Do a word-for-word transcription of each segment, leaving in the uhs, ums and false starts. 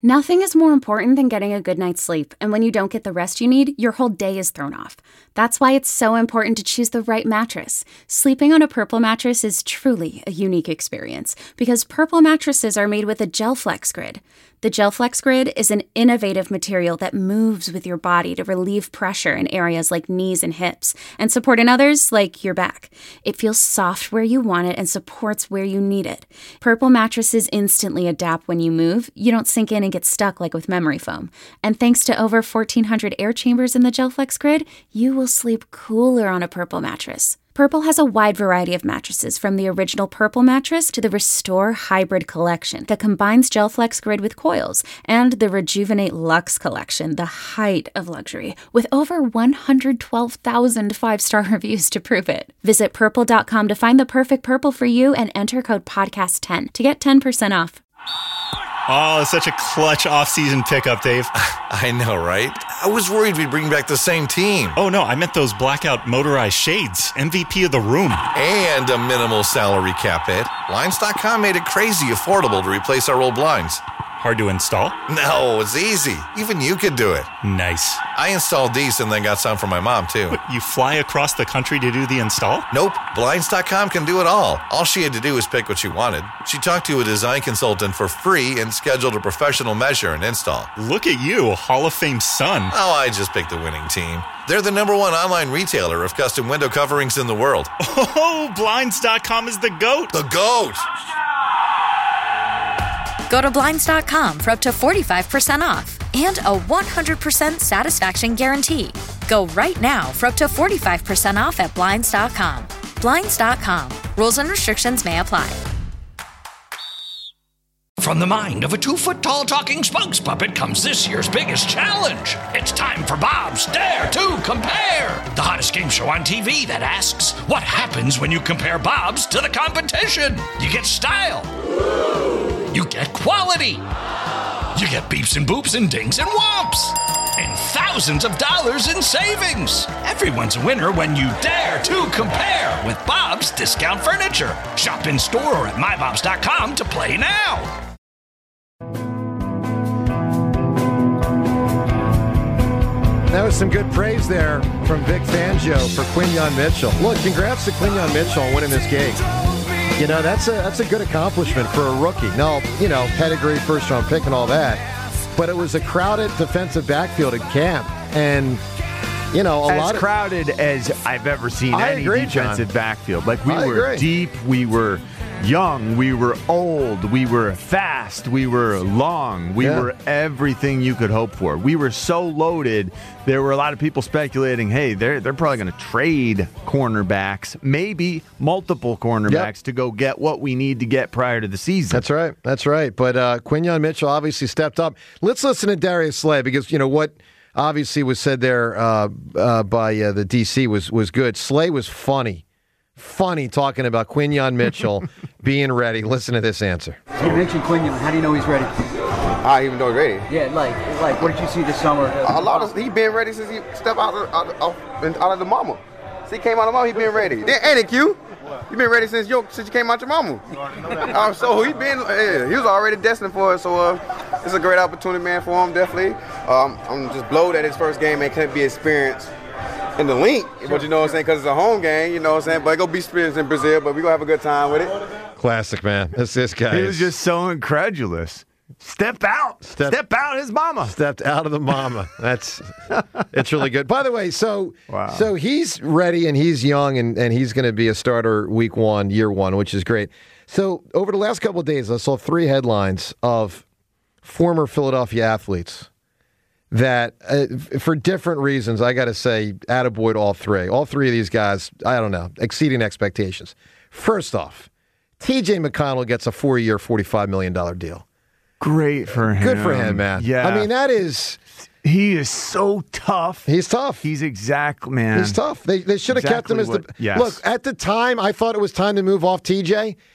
Nothing is more important than getting a good night's sleep, and when you don't get the rest you need, your whole day is thrown off. That's why it's so important to choose the right mattress. Sleeping on a Purple mattress is truly a unique experience, because Purple mattresses are made with a GelFlex Grid. The GelFlex Grid is an innovative material that moves with your body to relieve pressure in areas like knees and hips, and support in others like your back. It feels soft where you want it and supports where you need it. Purple mattresses instantly adapt when you move. You don't sink in and get stuck like with memory foam. And thanks to over fourteen hundred air chambers in the GelFlex Grid, you will sleep cooler on a Purple mattress. Purple has a wide variety of mattresses, from the original Purple mattress to the Restore Hybrid collection that combines GelFlex Grid with coils, and the Rejuvenate Luxe collection, the height of luxury, with over one hundred twelve thousand five-star reviews to prove it. Visit purple dot com to find the perfect Purple for you and enter code podcast ten to get ten percent off. Oh, it's such a clutch off-season pickup, Dave. I know, right? I was worried we'd bring back the same team. Oh, no, I meant those blackout motorized shades. M V P of the room. And a minimal salary cap hit. Blinds dot com made it crazy affordable to replace our old blinds. Hard to install? No, it's easy. Even you could do it. Nice. I installed these and then got some for my mom, too. What, you fly across the country to do the install? Nope. Blinds dot com can do it all. All she had to do was pick what she wanted. She talked to a design consultant for free and scheduled a professional measure and install. Look at you, Hall of Fame son. Oh, I just picked the winning team. They're the number one online retailer of custom window coverings in the world. Oh, Blinds dot com is the GOAT. The GOAT! Go to Blinds dot com for up to forty-five percent off and a one hundred percent satisfaction guarantee. Go right now for up to forty-five percent off at Blinds dot com. Blinds dot com. Rules and restrictions may apply. From the mind of a two-foot-tall talking spokes puppet comes this year's biggest challenge. It's time for Bob's Dare to Compare, the hottest game show on T V that asks, what happens when you compare Bob's to the competition? You get style. You get quality. You get beeps and boops and dings and whomps. And thousands of dollars in savings. Everyone's a winner when you dare to compare with Bob's Discount Furniture. Shop in store or at my bobs dot com to play now. That was some good praise there from Vic Fangio for Quinyon Mitchell. Look, congrats to Quinyon Mitchell on winning this game. You know, that's a that's a good accomplishment for a rookie. No, you know, pedigree, first round pick and all that. But it was a crowded defensive backfield at camp. And, you know, a as lot of... As crowded as I've ever seen I any agree, defensive John. backfield. Like, we I were agree. deep, we were young, we were old, we were fast, we were long, we Yeah. were everything you could hope for. We were so loaded, there were a lot of people speculating, hey, they're they're probably going to trade cornerbacks, maybe multiple cornerbacks Yep. to go get what we need to get prior to the season. That's right. That's right. But uh, Quinyon Mitchell obviously stepped up. Let's listen to Darius Slay, because, you know, what obviously was said there uh, uh, by uh, the D C was, was good. Slay was funny. Funny talking about Quinyon Mitchell being ready. Listen to this answer. You mentioned Quinyon. How do you know he's ready? I even know he's ready. Yeah, like, like, what did you see this summer? A lot of he been ready since he stepped out of, out of, out of the mama. Since he came out of the mama, he been ready. Then, ain't it, Q? You been ready since you since you came out your mama. Uh, so he been yeah, he was already destined for it. So uh, it's a great opportunity, man, for him. Definitely. Um, I'm just blowed that his first game ain't couldn't be experienced in the link, but you know what I'm saying, because it's a home game, you know what I'm saying, but it go be experienced in Brazil, but we gonna have a good time with it. Classic, man. That's this guy. He is- was just so incredulous. Step out. Step- Step out his mama. Stepped out of the mama. That's it's really good. By the way, so Wow. so he's ready and he's young and, and he's going to be a starter week one, year one, which is great. So over the last couple of days, I saw three headlines of former Philadelphia athletes that, uh, for different reasons, I got to say, attaboy to all three. All three of these guys, I don't know, exceeding expectations. First off, T J McConnell gets a four-year, forty-five million dollars deal. Great for him. Good for him, man. Yeah. I mean, that is... He is so tough. He's tough. He's exact, man. He's tough. They they should have kept him as Exactly the what- yes. look. At the time, I thought it was time to move off T J.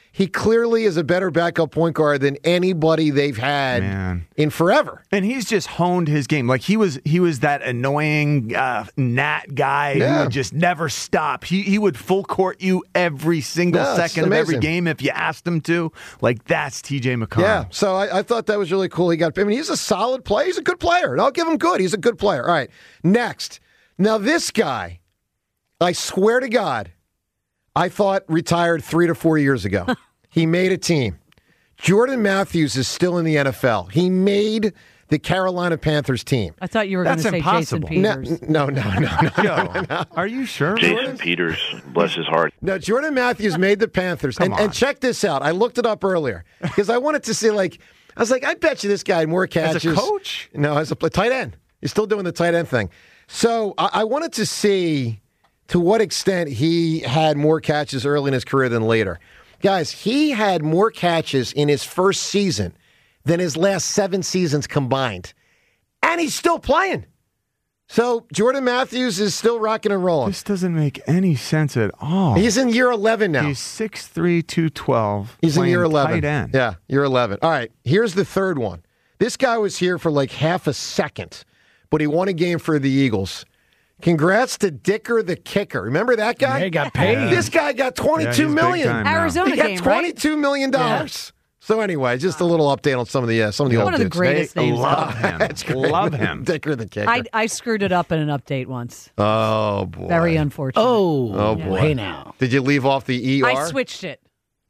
he clearly is a better backup point guard than anybody they've had Man. in forever. And he's just honed his game. Like he was he was that annoying uh, gnat guy Yeah. who would just never stop. He he would full court you every single No, it's second of every amazing. game if you asked him to. Like that's T J McConnell. Yeah, so I, I thought that was really cool. He got. I mean, he's a solid player. He's a good player. And I'll give him good. He's a good player. All right, next. Now this guy, I swear to God, I thought retired three to four years ago. He made a team. Jordan Matthews is still in the N F L. He made the Carolina Panthers team. I thought you were going to That's say impossible. Jason No, Peters. no, no, no, no, no, Yo, no, no. are you sure? Jason Peters, bless his heart. No, Jordan Matthews made the Panthers. And, Come and on. check this out. I looked it up earlier because I wanted to see, like, I was like, I bet you this guy had more catches. As a coach? No, as a a tight end. He's still doing the tight end thing. So I, I wanted to see to what extent he had more catches early in his career than later. Guys, he had more catches in his first season than his last seven seasons combined. And he's still playing. So Jordan Matthews is still rocking and rolling. This doesn't make any sense at all. He's in year eleven now. He's six three, two twelve. He's in year eleven. Tight end. Yeah, year eleven. All right, here's the third one. This guy was here for like half a second, but he won a game for the Eagles. Congrats to Dicker the kicker. Remember that guy? Yeah, he got paid. This guy got Yeah, twenty-two he's million. big time now. Arizona He got game, right? twenty-two million dollars. So anyway, just a little update on some of the uh, some of the One old of the dudes. greatest They names. love ever. him. That's great. Love him. Dicker the kicker. I, I screwed it up in an update once. oh boy. Very unfortunate. Oh, Oh boy. hey now. Did you leave off the E R? I switched it.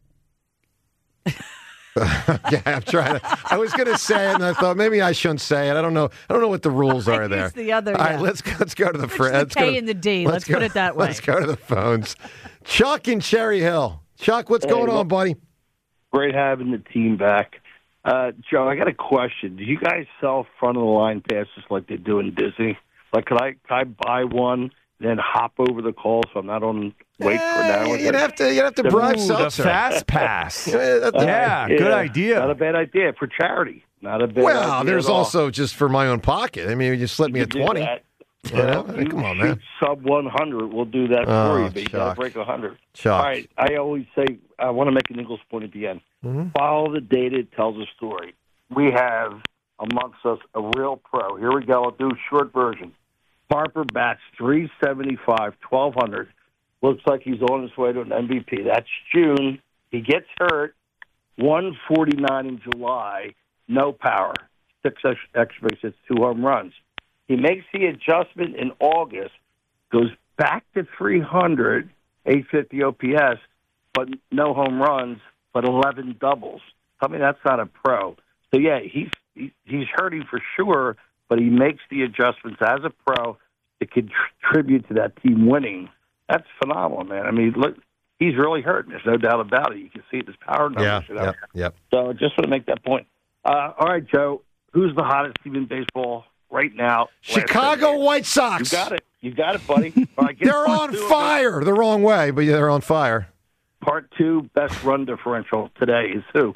Yeah, I'm trying to. I was going to say it, and I thought maybe I shouldn't say it. I don't know. I don't know what the rules I are there. used the other, All right, yeah. let's let's go to the Switch fr- the let's K go to- and the D. let's Let's go- put it that way. Let's go to the phones. Chuck in Cherry Hill. Chuck, what's Hey, going well- on, buddy? Great having the team back. Uh, Joe, I got a question. Do you guys sell front of the line passes like they do in Disney? Like, could I could I buy one, then hop over the call so I'm not on wait for an hour? You'd have to. You'd have to bribe Ooh, the Seltzer. fast pass. Yeah, that- that- Yeah, good idea. Not a bad idea for charity. Not a bad idea. Well, there's at all. also just for my own pocket. I mean, you slip me You a can do twenty. that. You know? Well, you Come on, shoot man. Sub one hundred, we'll do that Oh, for you, but you got Chuck. to break one hundred. Chuck. All right, I always say I want to make an Eagles point at the end. Mm-hmm. Follow the data, it tells a story. We have amongst us a real pro. Here we go. I'll do a short version. Harper bats three seventy-five, twelve hundred. Looks like he's on his way to an M V P. That's June. He gets hurt. one forty-nine in July. No power. Six ex- extra base hits, two home runs. He makes the adjustment in August, goes back to three hundred, eight fifty O P S, but no home runs, but eleven doubles. I mean, that's not a pro. So, yeah, he's he, he's hurting for sure, but he makes the adjustments as a pro to contribute to that team winning. That's phenomenal, man. I mean, look, he's really hurting. There's no doubt about it. You can see it, his power numbers. Yeah. you know. Yep. Yep. So just want to make that point. Uh, all right, Joe, who's the hottest team in baseball right now? Chicago Last White Sox. You got it. You got it, buddy. All right, get They're part on two of fire. The wrong way, but yeah, they're on fire. it. Part two, best run differential today is who?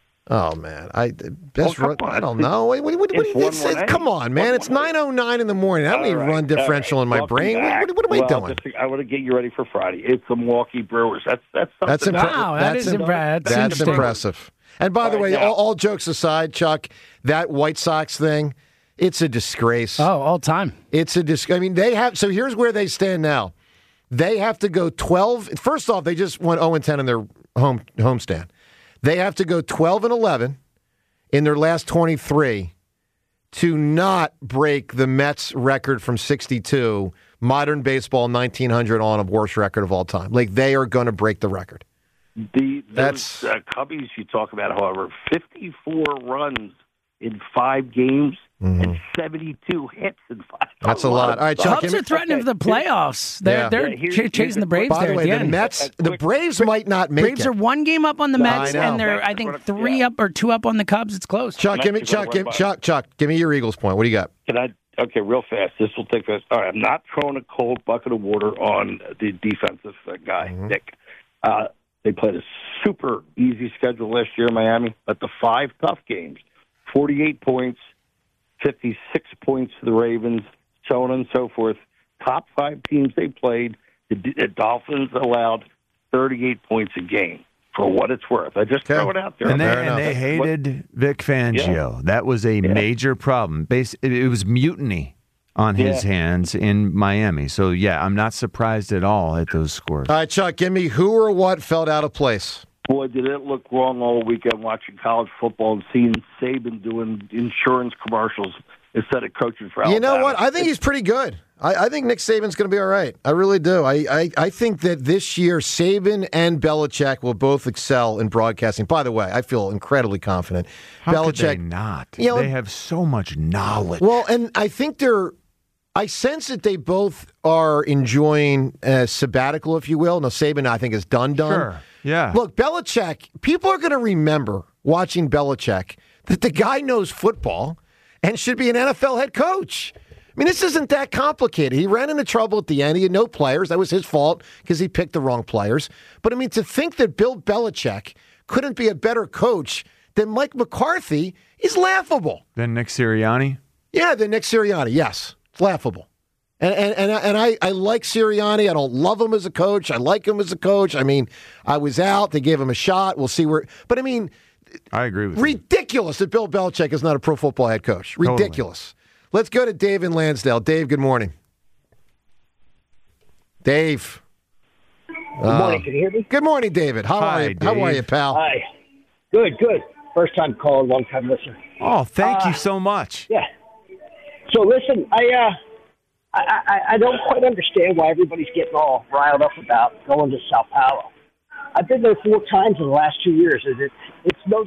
Oh man, I best Oh, come run. on. I don't know. What, what, what, It's what- it's- one one eight. come on, man. one It's one eight. nine oh nine in the morning. I don't need All right, run differential all in my Welcome brain. back. What, what, what am I Well, doing? just- I want to get you ready for Friday. It's the Milwaukee Brewers. That's that's something. That's, impre- Wow, that that's, is im- impre- that's that's interesting. impressive. And by the All right, way, now- all, all jokes aside, Chuck, that White Sox thing, it's a disgrace. Oh, all time. It's a dis. I mean, they have. So here's where they stand now. They have to go twelve. First off, they just went oh and ten in their home homestand. They have to go twelve and eleven in their last twenty-three to not break the Mets record from sixty-two, modern baseball nineteen hundred on, a worst record of all time. Like, they are going to break the record. The That's- those uh, Cubbies you talk about, however, fifty-four runs in five games and seventy-two hits in five. That's a lot. All right, The Chuck. Cubs give me- are threatening for the playoffs. They're Yeah. they're Yeah, here's- ch- here's chasing the- the Braves By there the way, at the the end. Mets, the Braves might not make Braves it. are one game up on the Mets, know. and they're Mets I are think gonna- three yeah. up or two up on the Cubs. It's close. Chuck, give me Mets are gonna Chuck, give, win by- Chuck, Chuck, give me your Eagles point. What do you got? Can I? Okay, real fast. This will take us. All right, I'm not throwing a cold bucket of water on the defensive uh, guy, Mm-hmm. Nick. Uh, they played a super easy schedule last year in Miami, but the five tough games, forty-eight points, fifty-six points to the Ravens, so on and so forth. Top five teams they played, the, the Dolphins allowed thirty-eight points a game. for what it's worth. I just throw it out there. And they, Fair and enough. they hated Vic Fangio. Yeah. That was a Yeah. major problem. Bas- It it was mutiny on his Yeah. hands in Miami. So, yeah, I'm not surprised at all at those scores. All right, Chuck, give me who or what felt out of place. Boy, did it look wrong all weekend watching college football and seeing Saban doing insurance commercials instead of coaching for Alabama. You know what? I think he's pretty good. I, I think Nick Saban's going to be all right. I really do. I, I, I think that this year, Saban and Belichick will both excel in broadcasting. By the way, I feel incredibly confident. How Belichick, could they not? You know, they have so much knowledge. Well, and I think they're. I sense that they both are enjoying a sabbatical, if you will. Now, Saban, I think, is done, done. Sure. Yeah. Look, Belichick, people are going to remember watching Belichick that the guy knows football and should be an N F L head coach. I mean, this isn't that complicated. He ran into trouble at the end. He had no players. That was his fault because he picked the wrong players. But, I mean, to think that Bill Belichick couldn't be a better coach than Mike McCarthy is laughable. Then Nick Sirianni? Yeah, than Nick Sirianni, yes. It's laughable. And and and, and I, I like Sirianni. I don't love him as a coach. I like him as a coach. I mean, I was out. They gave him a shot. We'll see where. But, I mean, I agree with ridiculous that Bill Belichick is not a pro football head coach. Ridiculous. Totally. Let's go to Dave in Lansdale. Dave, good morning. Dave. Good morning. Uh, Can you hear me? Good morning, David. How Hi, are you? Dave. How are you, pal? Hi. Good, good. First time calling, long time listener. Oh, thank uh, you so much. Yeah. So listen, I, uh, I, I I don't quite understand why everybody's getting all riled up about going to Sao Paulo. I've been there four times in the last two years. It, it's no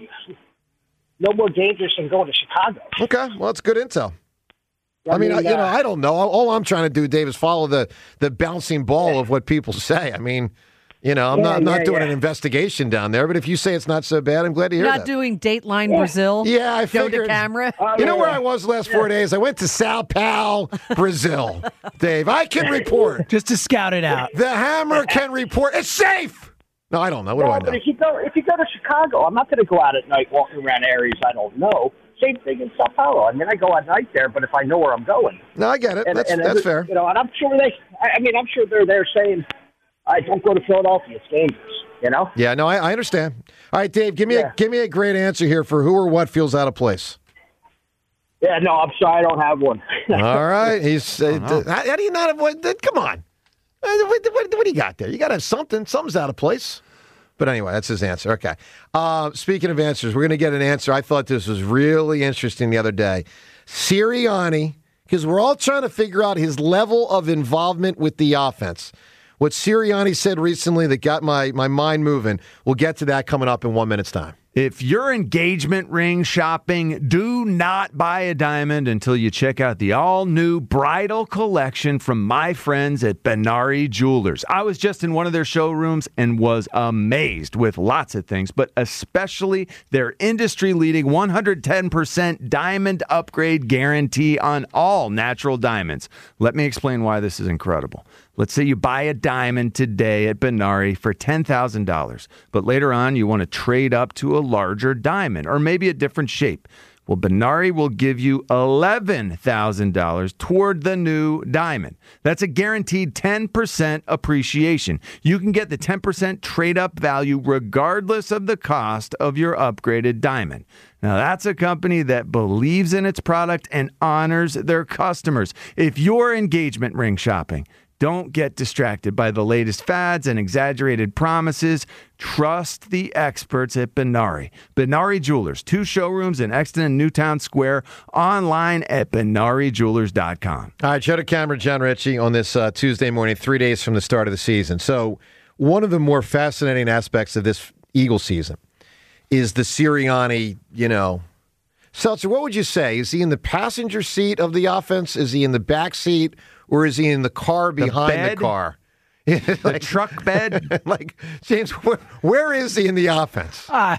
no more dangerous than going to Chicago. Okay, well, that's good intel. I I mean, mean, I, you know, uh, I don't know. All I'm trying to do, Dave, is follow the, the bouncing ball of what people say. I mean, you know, I'm Yeah, not I'm not yeah, doing yeah. an investigation down there, but if you say it's not so bad, I'm glad to hear Not that. doing Dateline Brazil. Yeah, I Go figured. to camera. Oh, You know yeah, where yeah. I was the last four days? I went to Sao Paulo, Brazil. Dave, I can report. Just to scout it out. The Hammer can report. It's safe. No, I don't know. What no, do I but know? if you go if you go to Chicago, I'm not going to go out at night walking around areas I don't know. Same thing in Sao Paulo. I mean, I go at night there, but if I know where I'm going, No, I get it. and, That's and that's every- fair. You know, and I'm sure they. I I mean, I'm sure they're there saying, "I don't go to Philadelphia. It's dangerous." You know. Yeah, no, I, I understand. All right, Dave, give me Yeah. a give me a great answer here for who or what feels out of place. Yeah, no, I'm sorry, I don't have one. All right, he's. Uh, th- how, how do you not have one? th- Come on, Uh, what, what, what do you got there? You got to have something. Something's out of place. But anyway, that's his answer. Okay. Uh, speaking of answers, we're going to get an answer. I thought this was really interesting the other day. Sirianni, because we're all trying to figure out his level of involvement with the offense. What Sirianni said recently that got my, my mind moving. We'll get to that coming up in one minute's time. If you're engagement ring shopping, do not buy a diamond until you check out the all-new bridal collection from my friends at Benari Jewelers. I was just in one of their showrooms and was amazed with lots of things, but especially their industry-leading one hundred ten percent diamond upgrade guarantee on all natural diamonds. Let me explain why this is incredible. Let's say you buy a diamond today at Benari for ten thousand dollars, but later on you want to trade up to a larger diamond or maybe a different shape. Well, Benari will give you eleven thousand dollars toward the new diamond. That's a guaranteed ten percent appreciation. You can get the ten percent trade-up value regardless of the cost of your upgraded diamond. Now, that's a company that believes in its product and honors their customers. If you're engagement ring shopping, don't get distracted by the latest fads and exaggerated promises. Trust the experts at Benari. Benari Jewelers, two showrooms in Exton and Newtown Square, online at benari jewelers dot com. All right, show to camera, John Ritchie, on this uh, Tuesday morning, three days from the start of the season. So one of the more fascinating aspects of this Eagle season is the Sirianni, you know. Seltzer, what would you say? Is he in the passenger seat of the offense? Is he in the back seat? Or is he in the car behind the, bed? car? The like, truck bed? Like, James, where, where is he in the offense? I,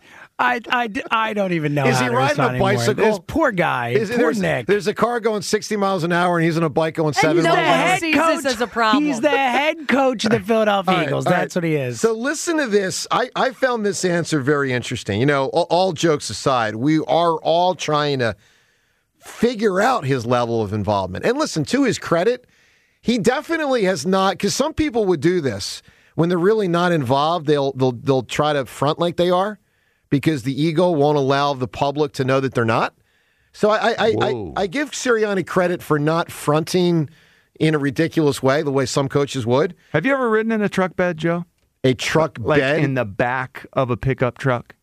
I, I, I don't even know. Is how he to riding a respond anymore. bicycle? This poor guy. Is, poor there's, Nick. there's a car going sixty miles an hour, and he's on a bike going seven no miles one an hour. sees this as a problem. He's the head coach of the Philadelphia All right, Eagles. all right. That's what he is. So listen to this. I, I found this answer very interesting. You know, all, all jokes aside, we are all trying to figure out his level of involvement. And listen, to his credit, he definitely has not, because some people would do this. when they're really not involved, they'll they'll they'll try to front like they are because the ego won't allow the public to know that they're not. So I I, I, I, I give Sirianni credit for not fronting in a ridiculous way, the way some coaches would. Have you ever ridden in a truck bed, Joe? A truck like bed? In the back of a pickup truck?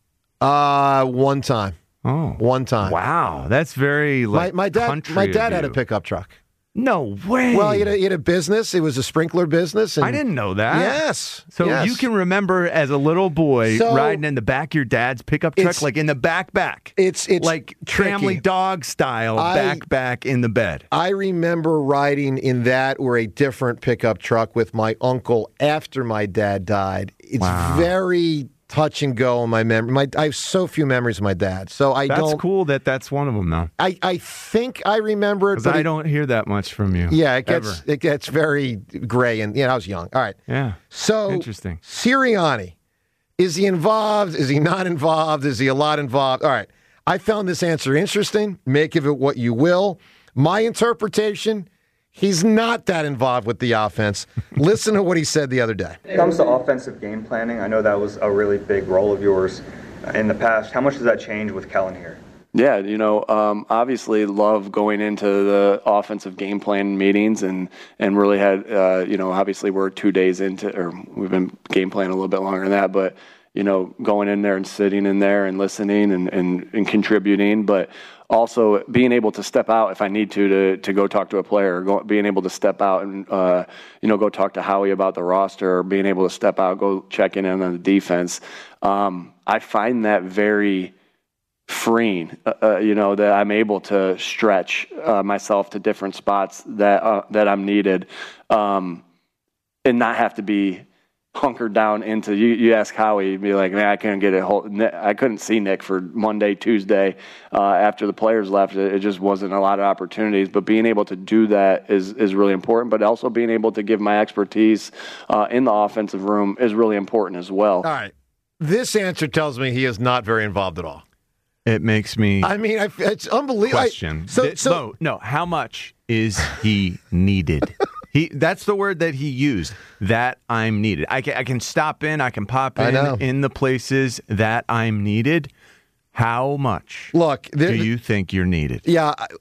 Uh, one time. Oh. One time. Wow. That's very like my, my dad, country My dad of had a you. pickup truck. No way. Well, he had, a, he had a business. It was a sprinkler business. And I didn't know that. Yes. So yes. you can remember as a little boy So- riding in the back of your dad's pickup truck, It's- like in the back back. It's it's like tricky. family dog style, I- back back in the bed. I remember riding in that or a different pickup truck with my uncle after my dad died. It's Wow. very touch and go in my memory. My, I have so few memories of my dad, so I That's don't. cool that that's one of them, though. I, I think I remember it, Because but I it- don't hear that much from you. Yeah, it gets ever. it gets very gray, and yeah, I was young. All right, Yeah. so Interesting. Sirianni, is he involved? Is he not involved? Is he a lot involved? All right, I found this answer interesting. Make of it what you will. My interpretation: he's not that involved with the offense. Listen to what he said the other day. When it comes to offensive game planning, I know that was a really big role of yours in the past. How much does that change with Kellen here? Yeah, you know, um, obviously love going into the offensive game plan meetings and, and really had, uh, you know, obviously we're two days into, or we've been game planning a little bit longer than that, but, you know, going in there and sitting in there and listening and, and, and contributing, but also being able to step out if I need to to, to go talk to a player, or go, being able to step out and, uh, you know, go talk to Howie about the roster, or being able to step out, go checking in on the defense. Um, I find that very freeing, uh, uh, you know, that I'm able to stretch uh, myself to different spots that uh, that I'm needed, um, and not have to be hunkered down into. You, you ask Howie, you'd be like, man, I couldn't get it. Whole, I couldn't see Nick for Monday, Tuesday uh, after the players left. It, it just wasn't a lot of opportunities. But being able to do that is is really important. But also being able to give my expertise uh, in the offensive room is really important as well. All right, this answer tells me he is not very involved at all. It makes me I mean, I, it's unbelievable. I- question. so, Th- so no, no. How much is he needed? He that's the word that he used. That I'm needed. I can I can stop in. I can pop I in know. in the places that I'm needed. How much? Look, there- do you think you're needed? Yeah, I,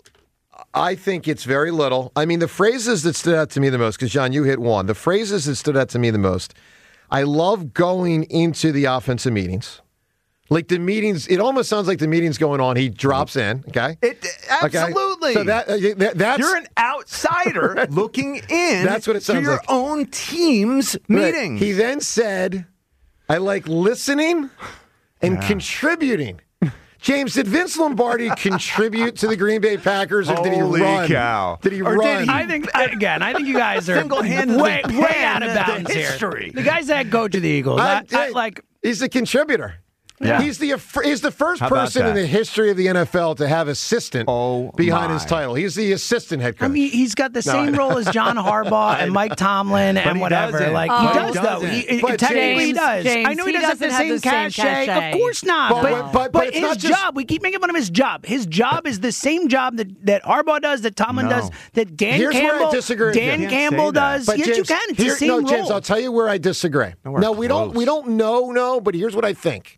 I think it's very little. I mean, the phrases that stood out to me the most, because, John, you hit one. The phrases that stood out to me the most, I love going into the offensive meetings. Like the meetings, it almost sounds like the meeting's going on. He drops in, okay? It Okay? absolutely. So that, uh, that that's You're an outsider looking in. That's what it sounds to your like. own team's Right. meeting. He then said, I like listening and Yeah. contributing. James, did Vince Lombardi contribute to the Green Bay Packers, or did he Holy run? cow. Did he Or run? did he? I think again. I think you guys are Single-handedly way, way out of panned the bounds here. history. The guy's the head coach of the Eagles. I- I, I, hey, like he's a contributor. Yeah. He's the he's the first How about person in that? the history of the N F L to have assistant Oh, behind my. his title. He's the assistant head coach. I mean, he's got the same role as John Harbaugh and Mike Tomlin and he whatever. doesn't. Like Oh. he But does he though. doesn't. He, But technically he James- does. James, I know he, he doesn't have the doesn't same, have the same cachet. cachet. Of course not. But But, what- but- but but it's his not just- job, we keep making fun of his job. His job is the same job that, that Harbaugh does, that Tomlin No. does, that Dan Here's where I Campbell, disagree with you. Dan You can't Campbell say that. does. But yes, James, you can. It's here- the same no, role. James, I'll tell you where I disagree. Nowhere No, we don't. close. We don't know. No, but here's what I think.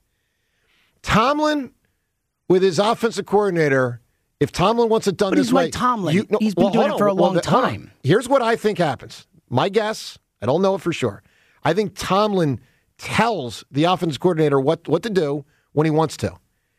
Tomlin, with his offensive coordinator, if Tomlin wants it done But this he's way, Mike Tomlin. you- no, He's been well, doing hold it for on. a long Well, hold on. time. Here's what I think happens. My guess. I don't know it for sure. I think Tomlin tells the offensive coordinator what, what to do when he wants to.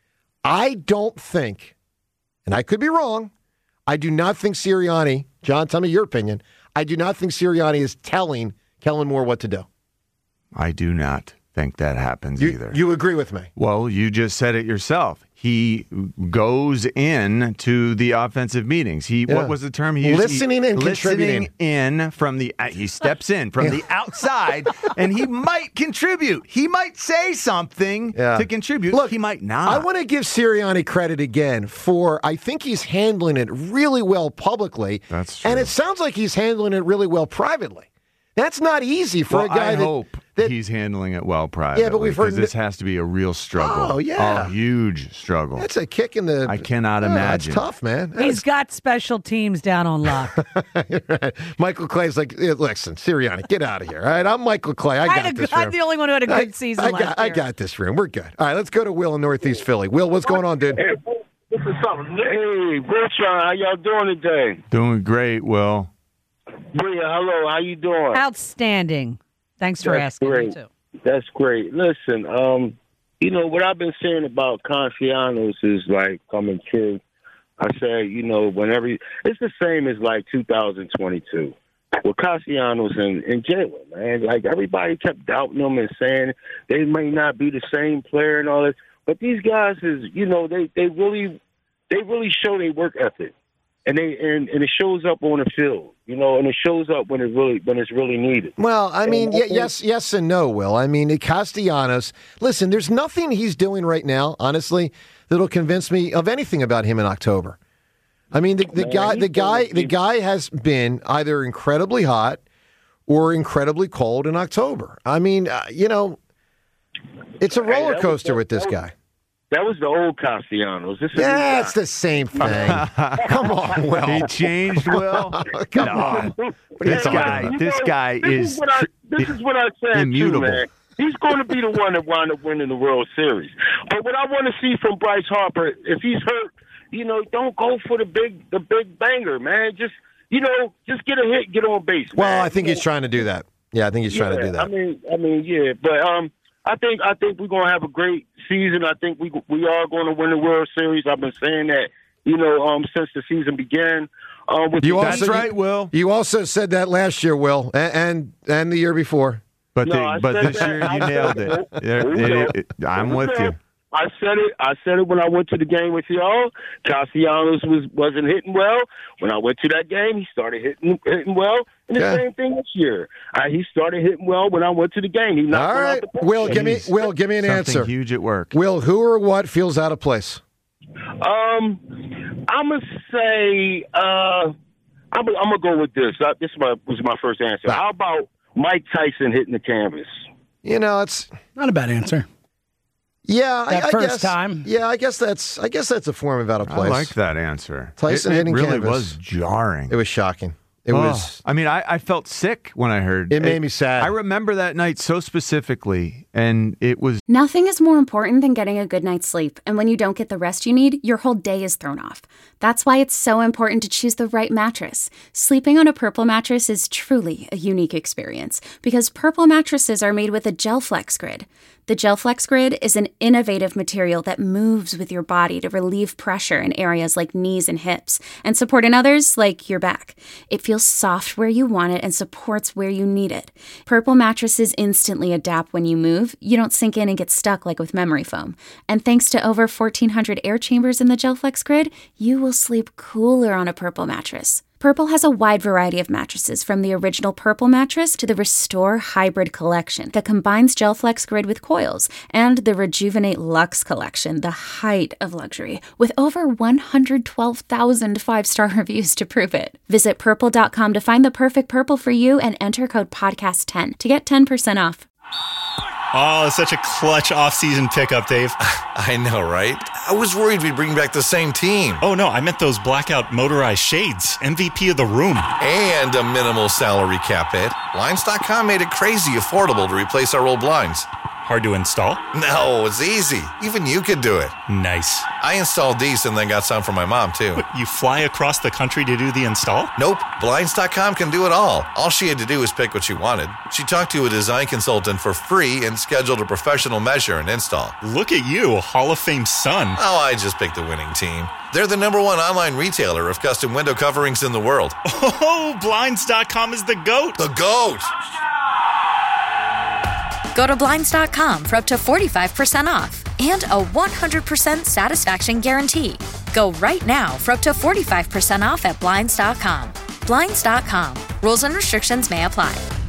I don't think, and I could be wrong, I do not think Sirianni, John, tell me your opinion, I do not think Sirianni is telling Kellen Moore what to do. I do not think that happens You, either. you agree with me? Well, you just said it yourself. He goes in to the offensive meetings. He Yeah. what was the term he used? Listening he, and contributing. Listening in from the uh, he steps in from Yeah. the outside, and he might contribute. He might say something Yeah. to contribute. Look, he might not. I want to give Sirianni credit again for, I think he's handling it really well publicly. That's true. And it sounds like he's handling it really well privately. That's not easy for well, a guy I that, hope that he's handling it well privately. Yeah, but we've heard this has to be a real struggle. Oh, yeah. A huge struggle. That's a kick in the... I cannot oh, imagine. That's tough, man. That's... He's got special teams down on lock. Right. Michael Clay's like, listen, Sirianni, get out of here. All right, I'm Michael Clay. I got I this I'm room. the only one who had a good I, season I last got, I year. got this room. We're good. All right, let's go to Will in Northeast Philly. Will, what's going on, dude? Hey, this is something. Hey, Wiltshire, how y'all doing today? Doing great, Will. Bria, hello, how you doing? Outstanding. Thanks for That's asking. great. Me too. That's great. Listen, um, you know, what I've been saying about Castellanos is like coming true. I said, you know, whenever it's the same as like two thousand twenty-two with Castellanos and, and Jalen, man. Like everybody kept doubting them and saying they may not be the same player and all that. But these guys is, you know, they, they really they really show their work ethic. And they and, and it shows up on the field, you know, and it shows up when it really when it's really needed. Well, I mean, And I y- think- yes, yes, and no. Will I mean Castellanos? Listen, there's nothing he's doing right now, honestly, that'll convince me of anything about him in October. I mean, the, the Man, guy, he's the guy, doing- the guy has been either incredibly hot or incredibly cold in October. I mean, uh, you know, it's a Hey, roller that was- coaster with this that was- guy. That was the old Castellanos. This is Yeah, it's the same thing. Come on, Will. He changed, Will. Come No. on. This Hey, guy, you this know, guy this is is what I, this is what I said immutable. too, man. He's going to be the one that wound up winning the World Series. But what I want to see from Bryce Harper, if he's hurt, you know, don't go for the big the big banger, man. Just you know, just get a hit, get on base. Well, man. I think he's trying to do that. Yeah, I think he's trying yeah, to do that. I mean, I mean, yeah, but um, I think I think we're gonna have a great season. I think we we are going to win the World Series. I've been saying that, you know, um, since the season began. Um, with You the- also, you, Will. You also said that last year, Will, and and, and the year before. But No, the, I but said this that- year I you said nailed that. it. There- Hold it- on. it- I'm with you. I said it. I said it when I went to the game with y'all. Castellanos was wasn't hitting well. When I went to that game, he started hitting hitting well. And the Yeah. same thing this year. Uh, he stared hitting well when I went to the game. He knocked All one right, out the park. Will, give me Jeez. Will, give me an Something answer. huge at work. Will, who or what feels out of place? Um, I'm gonna say uh, I'm, I'm gonna go with this. Uh, this my, was my first answer. How about Mike Tyson hitting the canvas? You know, it's Not a bad answer. yeah. That I, I first guess, time. Yeah, I guess that's I guess that's a form of out of I place. like that answer. Tyson it, it hitting really canvas. was jarring. It was shocking. It Oh, was. I mean, I, I felt sick when I heard It made me sad. I remember that night so specifically, and it was Nothing is more important than getting a good night's sleep, and when you don't get the rest you need, your whole day is thrown off. That's why it's so important to choose the right mattress. Sleeping on a Purple mattress is truly a unique experience because Purple mattresses are made with a GelFlex grid. The GelFlex grid is an innovative material that moves with your body to relieve pressure in areas like knees and hips and support in others like your back. It feels soft where you want it and supports where you need it. Purple mattresses instantly adapt when you move. You don't sink in and get stuck like with memory foam. And thanks to over fourteen hundred air chambers in the GelFlex grid, you will sleep cooler on a Purple mattress. Purple has a wide variety of mattresses, from the original Purple mattress to the Restore Hybrid collection that combines GelFlex grid with coils, and the Rejuvenate Luxe collection, the height of luxury, with over one hundred twelve thousand five-star reviews to prove it. Visit purple dot com to find the perfect Purple for you and enter code podcast ten to get ten percent off. Oh, such a clutch off-season pickup, Dave. I know, right? I was worried we'd bring back the same team. Oh, no, I meant those blackout motorized shades. M V P of the room. And a minimal salary cap hit. Blinds dot com made it crazy affordable to replace our old blinds. Hard to install? No, it's easy. Even you could do it. Nice. I installed these and then got some for my mom, too. But you fly across the country to do the install? Nope. Blinds dot com can do it all. All she had to do was pick what she wanted. She talked to a design consultant for free and scheduled a professional measure and install. Look at you, Hall of Fame son. Oh, I just picked the winning team. They're the number one online retailer of custom window coverings in the world. Oh, Blinds dot com is the GOAT. The GOAT! Go to Blinds dot com for up to forty-five percent off and a one hundred percent satisfaction guarantee. Go right now for up to forty-five percent off at Blinds dot com. Blinds dot com. Rules and restrictions may apply.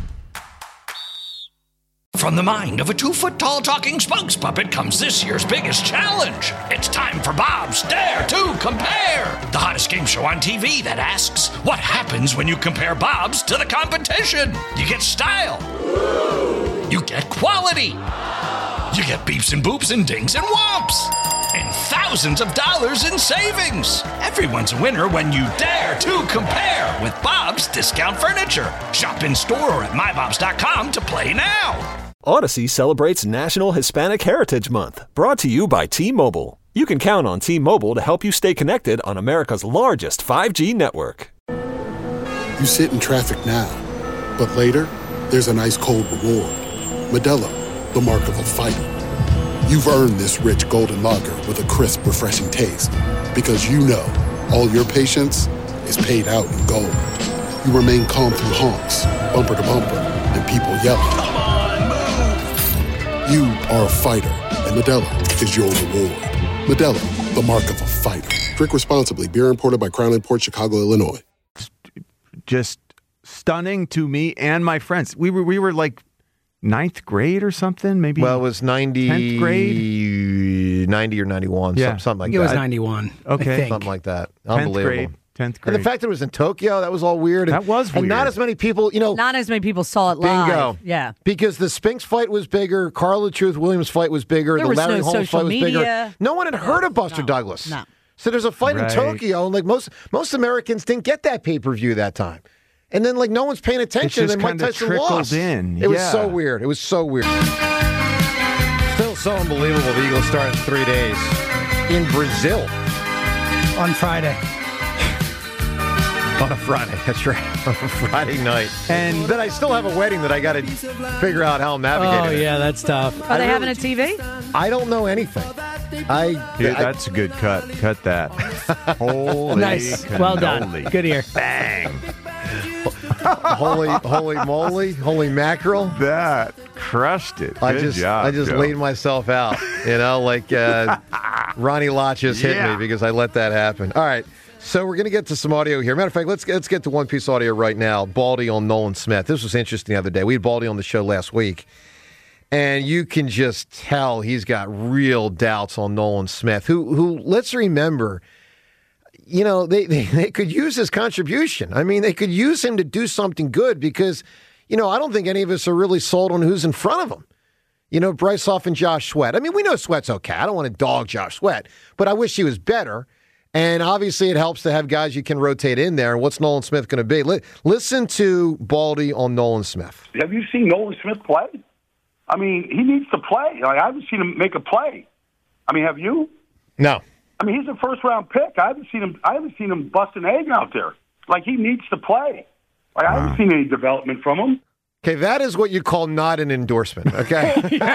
From the mind of a two-foot-tall talking spokes puppet comes this year's biggest challenge. It's time for Bob's Dare to Compare. The hot hottest game show on T V that asks, what happens when you compare Bob's to the competition? You get style. You get quality. You get beeps and boops and dings and whomps. And thousands of dollars in savings. Everyone's a winner when you dare to compare with Bob's Discount Furniture. Shop in store or at my bobs dot com to play now. Odyssey celebrates National Hispanic Heritage Month, brought to you by T-Mobile. You can count on T-Mobile to help you stay connected on America's largest five G network. You sit in traffic now, but later, there's an ice-cold reward. Modelo, the mark of a fighter. You've earned this rich golden lager with a crisp, refreshing taste. Because you know, all your patience is paid out in gold. You remain calm through honks, bumper to bumper, and people yelling. Come on, move! You are a fighter, and Modelo is your reward. Modelo, the mark of a fighter. Drink responsibly. Beer imported by Crown Imports, Chicago, Illinois. Just stunning to me and my friends. We were we were like ninth grade or something, maybe. Well, it was ninety, tenth grade, ninety or ninety-one, yeah. something, something like it that. It was ninety-one. Okay, something like that. tenth Unbelievable. Grade, tenth grade. And the fact that it was in Tokyo, that was all weird. That was weird. And not as many people, you know. Not as many people saw it live. Bingo. Yeah. Because the Spinks fight was bigger, Carla Truth Williams fight was bigger, There the was Larry no Holmes social fight was media. bigger. No one had heard of Buster No. Douglas. No. So there's a fight Right. in Tokyo, and like most most Americans didn't get that pay per view that time. And then like no one's paying attention. It just and then Mike kinda Tyson trickled lost. in. It was Yeah. so weird. It was so weird. Still so unbelievable. The Eagles start in three days in Brazil On Friday. on a Friday. That's right, on a Friday night. And then I still have a wedding that I got to figure out how I'm navigating. Oh, it. yeah, that's tough. Are they I having really- a T V? I don't know anything. I, Yeah, I that's a good cut. Cut that. Holy Nice. Well done. cannoli. Good ear. Bang. holy holy moly, holy mackerel. That crushed it. Good I just job, I just Joe. laid myself out, you know, like uh, Ronnie Lott just hit Yeah. me because I let that happen. All right, so we're going to get to some audio here. Matter of fact, let's let's get to one piece audio right now. Baldy on Nolan Smith. This was interesting the other day. We had Baldy on the show last week, and you can just tell he's got real doubts on Nolan Smith, who who let's remember, you know, they, they, they could use his contribution. I mean, they could use him to do something good because, you know, I don't think any of us are really sold on who's in front of him. You know, Bryce Huff and Josh Sweat. I mean, we know Sweat's okay. I don't want to dog Josh Sweat, but I wish he was better. And obviously it helps to have guys you can rotate in there. And what's Nolan Smith going to be? Li- listen to Baldy on Nolan Smith. Have you seen Nolan Smith play? I mean, he needs to play. Like, I haven't seen him make a play. I mean, have you? No. I mean, he's a first round pick. I haven't seen him. I haven't seen him bust an egg out there. Like, he needs to play. Like, I haven't seen any development from him. Okay, that is what you call not an endorsement, okay?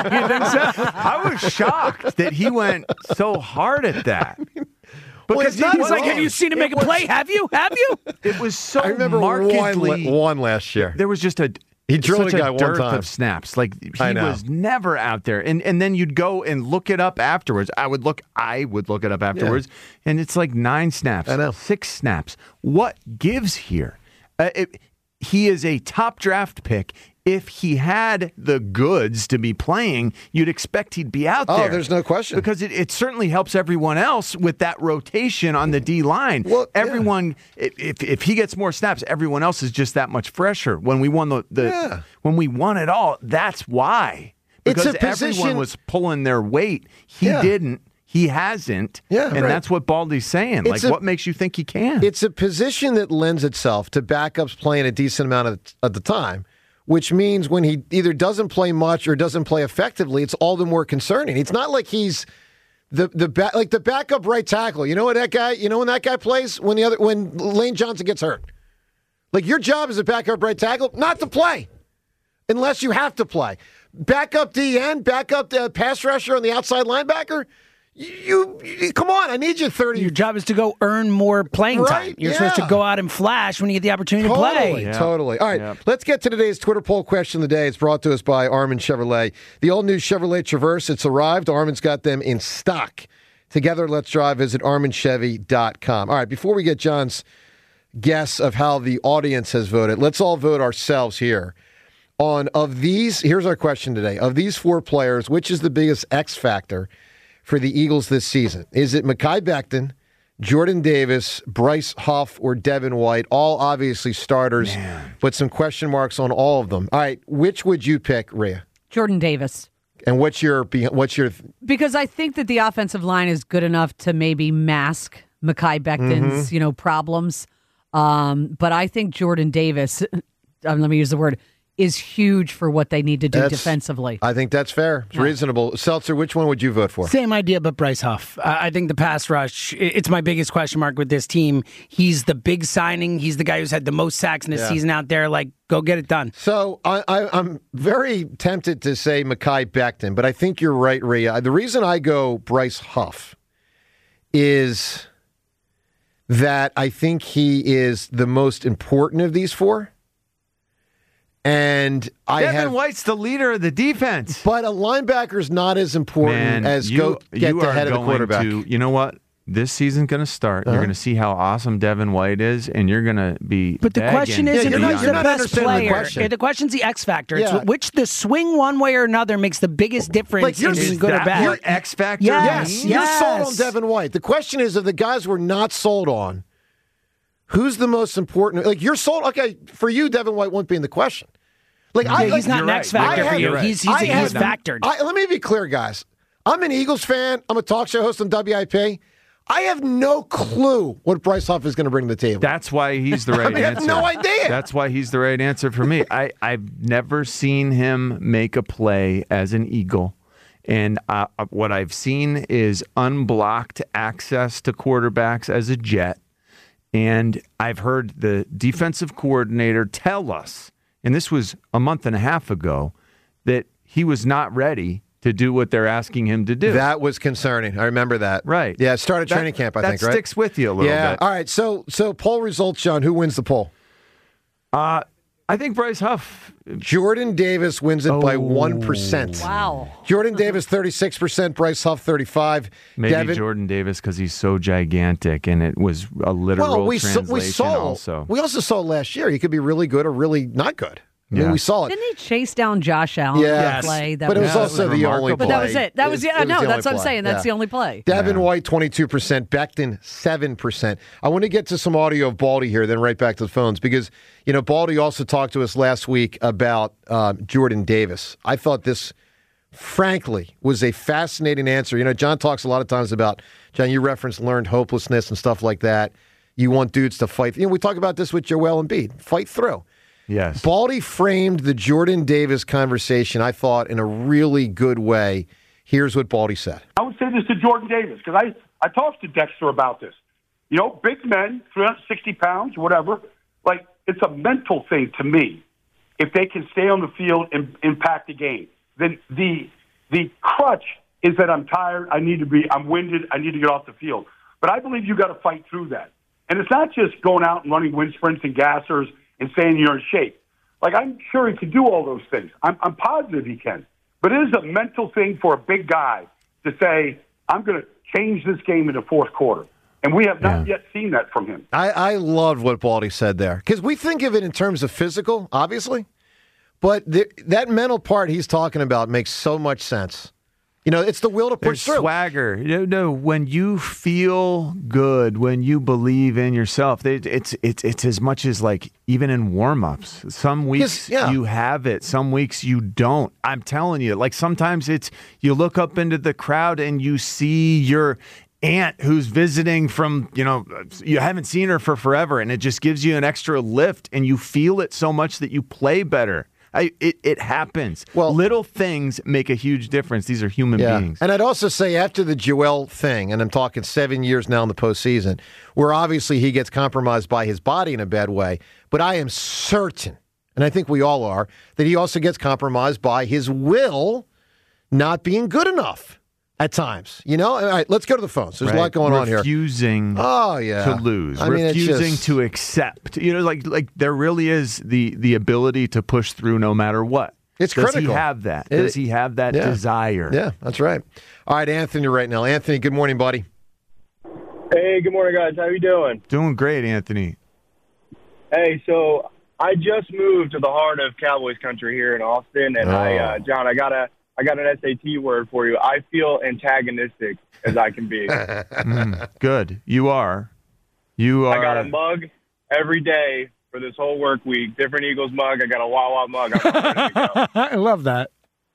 I was shocked that he went so hard at that. Well, it's not He's like, have you seen him make It a was- play? Have you? Have you? It was so I remember one, markedly. la- one last year. There was just a He drilled such a guy a one dearth time. of snaps. Like I he know. was never out there, and and then you'd go and look it up afterwards. I would look. I would look it up afterwards, and it's like nine snaps. I know. Six snaps. What gives here? Uh, it, he is a top draft pick. If he had the goods to be playing, you'd expect he'd be out Oh, there. there's no question. Because it, it certainly helps everyone else with that rotation on the D line. Well, yeah. everyone, if if he gets more snaps, everyone else is just that much fresher. When we won the, the Yeah. when we won it all, that's why. It's Because a position- everyone was pulling their weight. He Yeah. didn't. He hasn't. Yeah, and right. that's what Baldy's saying. It's like, a- what makes you think he can? It's a position that lends itself to backups playing a decent amount of, at the time, which means when he either doesn't play much or doesn't play effectively, it's all the more concerning. It's not like he's the the ba- like the backup right tackle. You know what that guy? You know when that guy plays when the other when Lane Johnson gets hurt. Like your job as a backup right tackle, not to play, unless you have to play. Backup D N, backup uh, pass rusher on the outside linebacker. You, you come on! I need you thirty. Your job is to go earn more playing time. Right, You're supposed yeah. to go out and flash when you get the opportunity Totally, to play. Yeah. totally. All right, Yeah. let's get to today's Twitter poll question of the day. It's brought to us by Armin Chevrolet. The all-new Chevrolet Traverse, it's arrived. Armin's got them in stock. Together, let's drive. Visit armin chevy dot com. All right, before we get John's guess of how the audience has voted, let's all vote ourselves here. On of these, here's our question today. Of these four players, which is the biggest X factor for the Eagles this season? Is it Mekhi Becton, Jordan Davis, Bryce Huff, or Devin White, all obviously starters, Man. but some question marks on all of them. All right, which would you pick, Rhea? Jordan Davis. And what's your what's your? Because I think that the offensive line is good enough to maybe mask Mekhi Becton's, Mhm. you know, problems. Um, but I think Jordan Davis, um, let me use the word, is huge for what they need to do That's- defensively. I think that's fair. It's reasonable. Seltzer, which one would you vote for? Same idea, but Bryce Huff. I I think the pass rush, i- it's my biggest question mark with this team. He's the big signing. He's the guy who's had the most sacks in the Yeah. season out there. Like, go get it done. So I, I, I'm very tempted to say Mekhi Becton, but I think you're right, Rhea. The reason I go Bryce Huff is that I think he is the most important of these four. And I Devin have, White's the leader of the defense. But a linebacker's not as important Man, as you, go get you the are head of the going quarterback. To, you know what? This season's going to start. Uh-huh. You're going to see how awesome Devin White is, and you're going to be. But the begging question is, to if be he's on the it. best player, the, the question's the X factor. It's Yeah. which the swing one way or another makes the biggest difference Like, you're- in being is good or that bad. what X factor Yes, means? You're sold on yes. Devin White. The question is, of the guys we're not sold on, who's the most important? Like, you're sold. Okay, for you, Devin White won't be in the question. Like, Yeah, I, he's like, not an you're X right. factor I for have- you. He's- he's- I he's have- factored. I, let me be clear, guys. I'm an Eagles fan. I'm a talk show host on W I P. I have no clue what Bryce Huff is going to bring to the table. That's why he's the right I mean, I have answer. no idea. That's why he's the right answer for me. I, I've never seen him make a play as an Eagle. And uh, what I've seen is unblocked access to quarterbacks as a Jet. And I've heard the defensive coordinator tell us, and this was a month and a half ago, that he was not ready to do what they're asking him to do. That was concerning. I remember that. Right. Yeah, it started That- training camp, I that think, right? sticks with you a little yeah. bit. All right, so so poll results, John. Who wins the poll? Uh, I think Bryce Huff. Jordan Davis wins it by one percent. Wow. Jordan Davis, thirty-six percent. Bryce Huff, thirty-five. Maybe Devin, Jordan Davis because he's so gigantic, and it was a literal well, we saw, translation we saw also. we also saw last year. He could be really good or really not good. I mean, Yeah. we saw it. Didn't he chase down Josh Allen Yes. on the play? That But it was was also the only But that play. was it. That It was, was- yeah. it was No, the that's only what I'm play. saying. That's Yeah. the only play. Devin White, twenty-two percent. Becton, seven percent. I want to get to some audio of Baldy here, then right back to the phones, because, you know, Baldy also talked to us last week about um, Jordan Davis. I thought this, frankly, was a fascinating answer. You know, John talks a lot of times about, John, you referenced learned hopelessness and stuff like that. You want dudes to fight. You know, we talk about this with Joel Embiid. Fight through. Yes. Baldy framed the Jordan Davis conversation, I thought, in a really good way. Here's what Baldy said. I would say this to Jordan Davis because I, I talked to Dexter about this. You know, big men, three hundred sixty pounds, whatever, like it's a mental thing to me. If they can stay on the field and impact the game, then the the crutch is that I'm tired, I need to be, I'm winded, I need to get off the field. But I believe you got to fight through that. And it's not just going out and running wind sprints and gassers and saying you're in shape. Like, I'm sure he can do all those things. I'm, I'm positive he can. But it is a mental thing for a big guy to say, I'm going to change this game in the fourth quarter. And we have not Yeah. yet seen that from him. I, I loved what Baldy said there, because we think of it in terms of physical, obviously, but the, that mental part he's talking about makes so much sense. You know, it's the will to push There's through. swagger. No, no, when you feel good, when you believe in yourself, it, it's it's it's as much as like even in warm-ups. Some weeks yeah. you have it, some weeks you don't. I'm telling you, like sometimes it's you look up into the crowd and you see your aunt who's visiting from, you know, you haven't seen her for forever, and it just gives you an extra lift, and you feel it so much that you play better. I, it, it happens. Well, little things make a huge difference. These are human beings. And I'd also say after the Joel thing, and I'm talking seven years now in the postseason, where obviously he gets compromised by his body in a bad way, but I am certain, and I think we all are, that he also gets compromised by his will not being good enough at times. You know? All right, let's go to the phones. There's Right. a lot going on here. Refusing Oh, yeah. to lose. I mean, it's refusing just- to accept. You know, like like there really is the the ability to push through no matter what. It's Does critical. he have that? It- Does he have that Yeah. desire? Yeah, that's right. All right, Anthony right now. Anthony, good morning, buddy. Hey, good morning, guys. How you doing? Doing great, Anthony. Hey, so I just moved to the heart of Cowboys country here in Austin, and I, Oh. uh, John, I gotta, I got an S A T word for you. I feel antagonistic as I can be. mm, good. You are. You are. I got a mug every day for this whole work week. Different Eagles mug. I got a Wawa mug. I'm ready to go. I love that.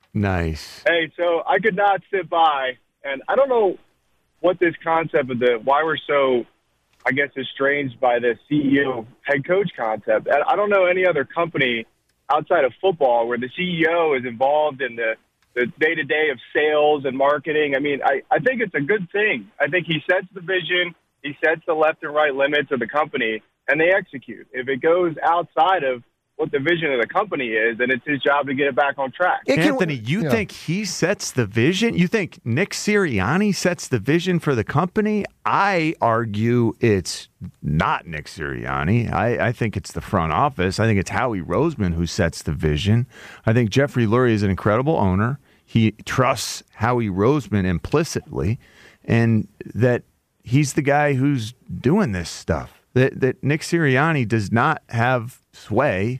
Nice. Hey, so I could not sit by, and I don't know what this concept of the why we're so, I guess, estranged by the C E O head coach concept. I I don't know any other company outside of football where the C E O is involved in the, the day-to-day of sales and marketing. I mean, I, I think it's a good thing. I think he sets the vision, he sets the left and right limits of the company, and they execute. If it goes outside of what the vision of the company is, and it's his job to get it back on track. Anthony, you yeah. think he sets the vision? You think Nick Sirianni sets the vision for the company? I argue it's not Nick Sirianni. I, I think it's the front office. I think it's Howie Roseman who sets the vision. I think Jeffrey Lurie is an incredible owner. He trusts Howie Roseman implicitly, and that he's the guy who's doing this stuff. That, that Nick Sirianni does not have sway.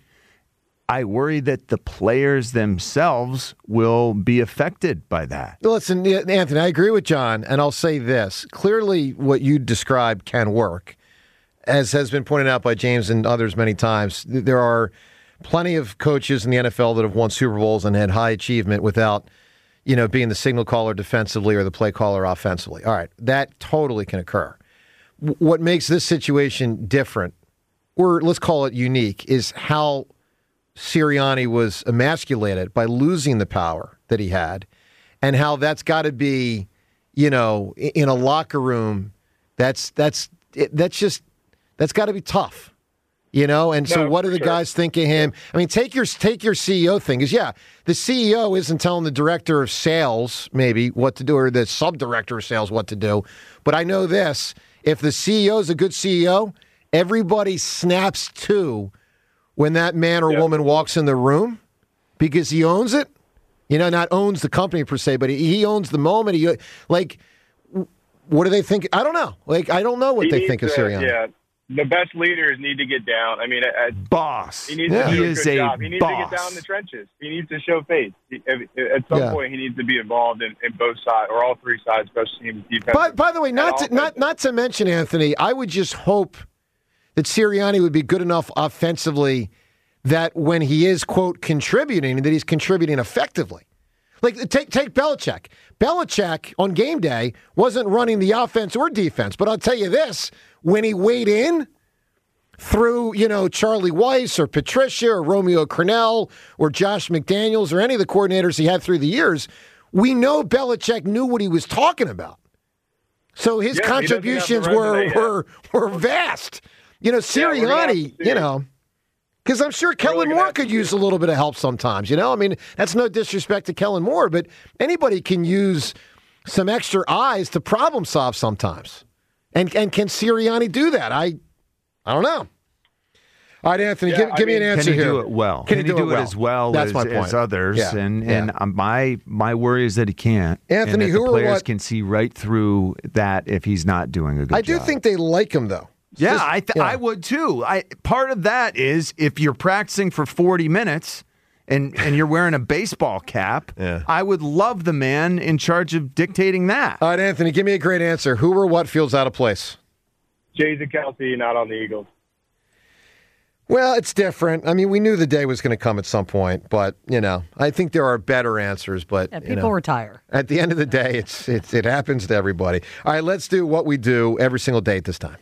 I worry that the players themselves will be affected by that. Listen, Anthony, I agree with John, and I'll say this. Clearly, what you described can work. As has been pointed out by James and others many times, there are plenty of coaches in the N F L that have won Super Bowls and had high achievement without, you know, being the signal caller defensively or the play caller offensively. All right, that totally can occur. What makes this situation different, or let's call it unique, is how Sirianni was emasculated by losing the power that he had, and how that's got to be, you know, in a locker room. That's that's that's just that's got to be tough, you know. And so, no, what do the sure. guys think of him? I mean, take your take your C E O thing. Is yeah, the C E O isn't telling the director of sales maybe what to do, or the sub director of sales what to do. But I know this: if the C E O is a good C E O, everybody snaps to when that man or yep. woman walks in the room because he owns it. You know, not owns the company per se, but he, he owns the moment. He like, what do they think? I don't know. Like, I don't know what he they think to, of Sirianni. Yeah, the best leaders need to get down. I mean, I, boss. He needs yeah. to do he a is good a job. He needs boss. to get down in the trenches. He needs to show faith. He, at some yeah. point, he needs to be involved in, in both sides or all three sides, special teams, defense. By, by the way, not to, not not to mention, Anthony, I would just hope that Sirianni would be good enough offensively that when he is, quote, contributing, that he's contributing effectively. Like, take take Belichick. Belichick, on game day, wasn't running the offense or defense. But I'll tell you this, when he weighed in through, you know, Charlie Weiss or Patricia or Romeo Crennel or Josh McDaniels or any of the coordinators he had through the years, we know Belichick knew what he was talking about. So his yeah, contributions were, were, were vast. You know, Sirianni, yeah, you know, because I'm sure Kellen Moore could use a little bit of help sometimes, you know? I mean, that's no disrespect to Kellen Moore, but anybody can use some extra eyes to problem solve sometimes. And and can Sirianni do that? I I don't know. All right, Anthony, yeah, give, give mean, me an answer here. Can he here. do it well? Can, can he do, he do it, it well? as well That's as, my point. as others? Yeah. And yeah. and my my worry is that he can't. Anthony, and that who the or players what? can see right through that if he's not doing a good I job. do think they like him, though. Yeah, Just, I th- yeah. I would too. I part of that is if you're practicing for forty minutes and and you're wearing a baseball cap, yeah. I would love the man in charge of dictating that. All right, Anthony, give me a great answer. Who or what feels out of place? Jason Kelce, not on the Eagles. Well, it's different. I mean, we knew the day was going to come at some point, but, you know, I think there are better answers. But yeah, you people know, retire. At the end of the day, it's, it's it happens to everybody. All right, let's do what we do every single day at this time.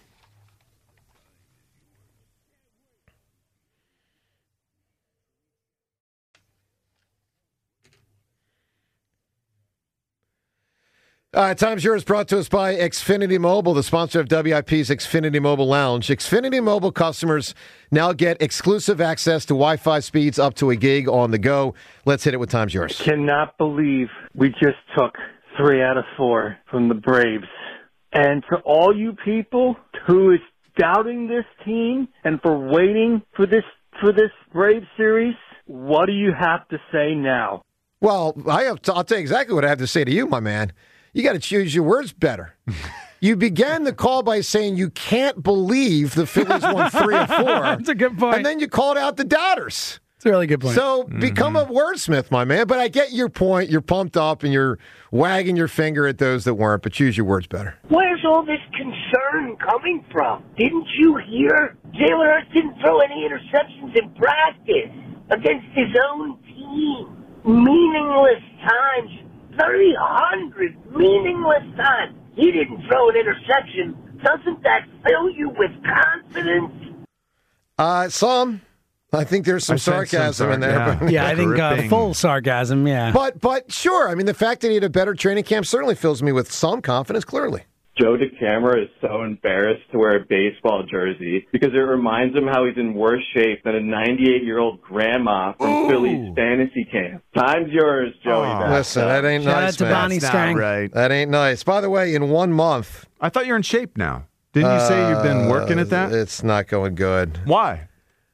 Uh, Time's Yours brought to us by Xfinity Mobile, the sponsor of W I P's Xfinity Mobile Lounge. Xfinity Mobile customers now get exclusive access to Wi-Fi speeds up to a gig on the go. Let's hit it with Time's Yours. Cannot believe we just took three out of four from the Braves. And to all you people who is doubting this team and for waiting for this for this Braves series, what do you have to say now? Well, I have to, I'll tell you exactly what I have to say to you, my man. You got to choose your words better. You began the call by saying you can't believe the Phillies won three or four. That's a good point. And then you called out the doubters. It's a really good point. So become a wordsmith, my man. But I get your point. You're pumped up and you're wagging your finger at those that weren't, but choose your words better. Where's all this concern coming from? Didn't you hear? Jalen Hurts didn't throw any interceptions in practice against his own team. Meaningless times. three hundred meaningless times. He didn't throw an interception. Doesn't that fill you with confidence? Uh, some. I think there's some I sense some sarcasm in there. sarcasm. but- Yeah, I think uh, full sarcasm, yeah. But, but sure, I mean, the fact that he had a better training camp certainly fills me with some confidence, clearly. Joe DeCamara is so embarrassed to wear a baseball jersey because it reminds him how he's in worse shape than a ninety-eight-year-old grandma from Ooh. Philly's fantasy camp. Time's yours, Joey. Oh, listen, that ain't Shout nice, out to man. Bonnie That's Strang. not right. That ain't nice. By the way, in one month... I thought you're in shape now. Didn't you say you've been working at that? It's not going good. Why?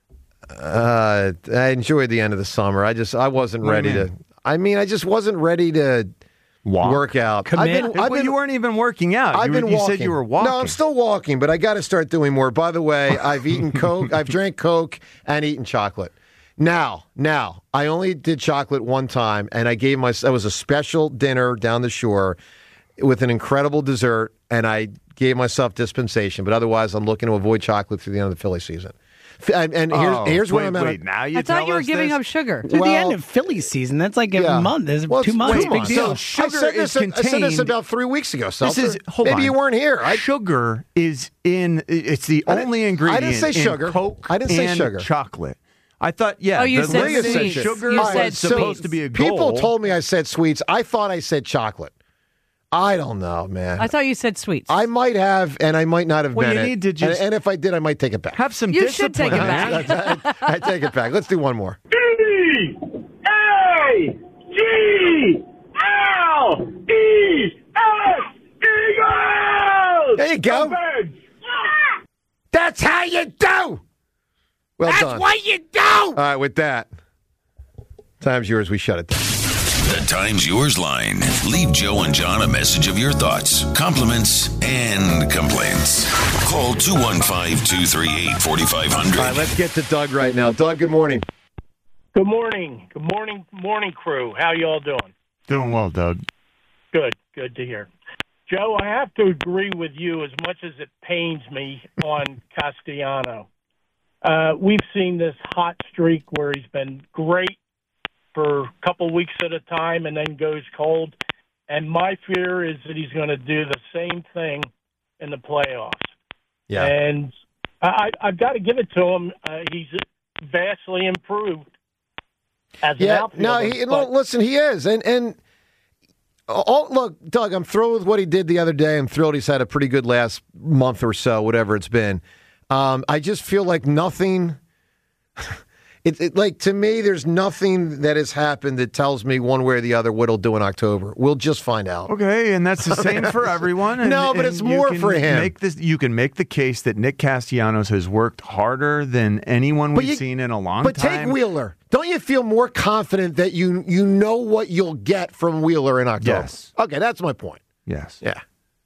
Uh, I enjoyed the end of the summer. I just I wasn't What do you ready mean? to. I mean, I just wasn't ready to Walk. work out. Commit. I've been, I've Well, been, you weren't even working out. I've you, been were- you walking. said you were walking. No, I'm still walking, but I got to start doing more. By the way, I've eaten Coke. I've drank Coke and eaten chocolate. Now, now, I only did chocolate one time, and I gave my. It was a special dinner down the shore with an incredible dessert, and I gave myself dispensation. But otherwise, I'm looking to avoid chocolate through the end of the Philly season. F- And, and here's, Oh, here's where wait, I'm at. wait, now you I thought tell you were us giving this? up sugar. To the Well- end of Philly season, that's like a Yeah. month. There's Well, two it's- months. wait, Big come on. deal. So Sugar I said is this, I said this contained- about three weeks ago. This Seltzer. is hold Maybe on. you weren't here. I, Sugar is in. It's the I didn't- only I ingredient. didn't say in sugar. Coke I didn't say and sugar. chocolate. I thought, yeah. Oh, you the said limit of sweets. Sugar You was said supposed sweets. to be a goal. People told me I said sweets. I thought I said chocolate. I don't know, man. I thought you said sweets. I might have, and I might not have Well, been you it. need to just- and, and if I did, I might take it back. Have some You discipline. should take it man. back. I, I take it back. Let's do one more. E A G L E S Eagles! There you go. That's how you do. Well That's done. what you do! All right, with that, time's yours. We shut it down. The Time's Yours line. Leave Joe and John a message of your thoughts, compliments, and complaints. Call two one five, two three eight, four five zero zero. All right, let's get to Doug right now. Doug, good morning. Good morning. Good morning, morning crew. How you all doing? Doing well, Doug. Good. Good to hear. Joe, I have to agree with you as much as it pains me on Castellano. Uh, we've seen this hot streak where he's been great for a couple weeks at a time and then goes cold. And my fear is that he's going to do the same thing in the playoffs. Yeah. And I, I've got to give it to him. Uh, he's vastly improved as an Yeah, outfielder. no, he, but- no, listen, he is. And, and oh, look, Doug, I'm thrilled with what he did the other day. I'm thrilled he's had a pretty good last month or so, whatever it's been. Um, I just feel like nothing. It, it like to me, there's nothing that has happened that tells me one way or the other what he'll do in October. We'll just find out. Okay, and that's the same for everyone. And, No, but it's and you more can for him. Make this, you can make the case that Nick Castellanos has worked harder than anyone But we've you- seen in a long But time. take Wheeler. Don't you feel more confident that you you know what you'll get from Wheeler in October? Yes. Okay, that's my point. Yes. Yeah.